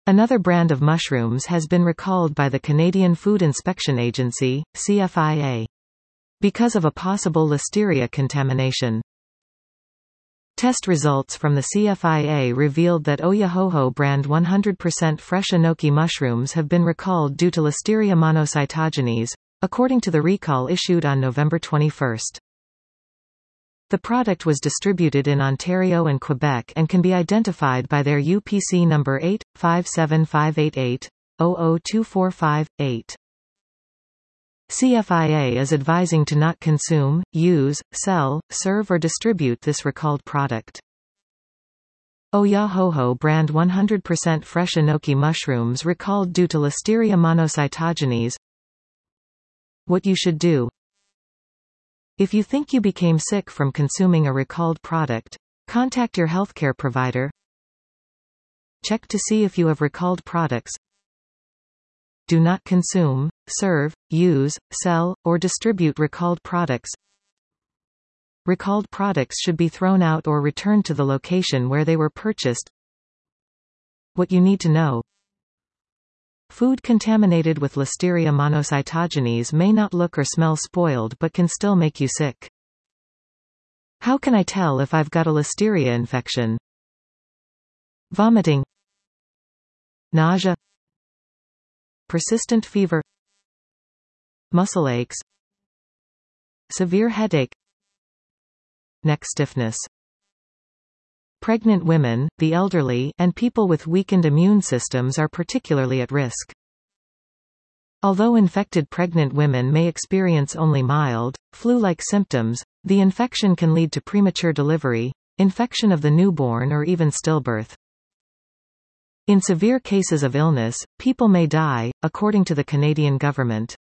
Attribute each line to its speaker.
Speaker 1: Another brand of mushrooms has been recalled by the Canadian Food Inspection Agency, CFIA, because of a possible listeria contamination. Test results from the CFIA revealed that Oyahoho brand 100% fresh enoki mushrooms have been recalled due to Listeria monocytogenes, according to the recall issued on November 21. The product was distributed in Ontario and Quebec and can be identified by their UPC number 8-57588-00245-8. CFIA is advising to not consume, use, sell, serve or distribute this recalled product. Oyahoho brand 100% fresh enoki mushrooms recalled due to Listeria monocytogenes. What you should do. If you think you became sick from consuming a recalled product, contact your healthcare provider. Check to see if you have recalled products. Do not consume, serve, use, sell, or distribute recalled products. Recalled products should be thrown out or returned to the location where they were purchased. What you need to know. Food contaminated with Listeria monocytogenes may not look or smell spoiled but can still make you sick. How can I tell if I've got a Listeria infection? Vomiting, nausea, persistent fever, muscle aches, severe headache, neck stiffness. Pregnant women, the elderly, and people with weakened immune systems are particularly at risk. Although infected pregnant women may experience only mild, flu-like symptoms, the infection can lead to premature delivery, infection of the newborn or even stillbirth. In severe cases of illness, people may die, according to the Canadian government.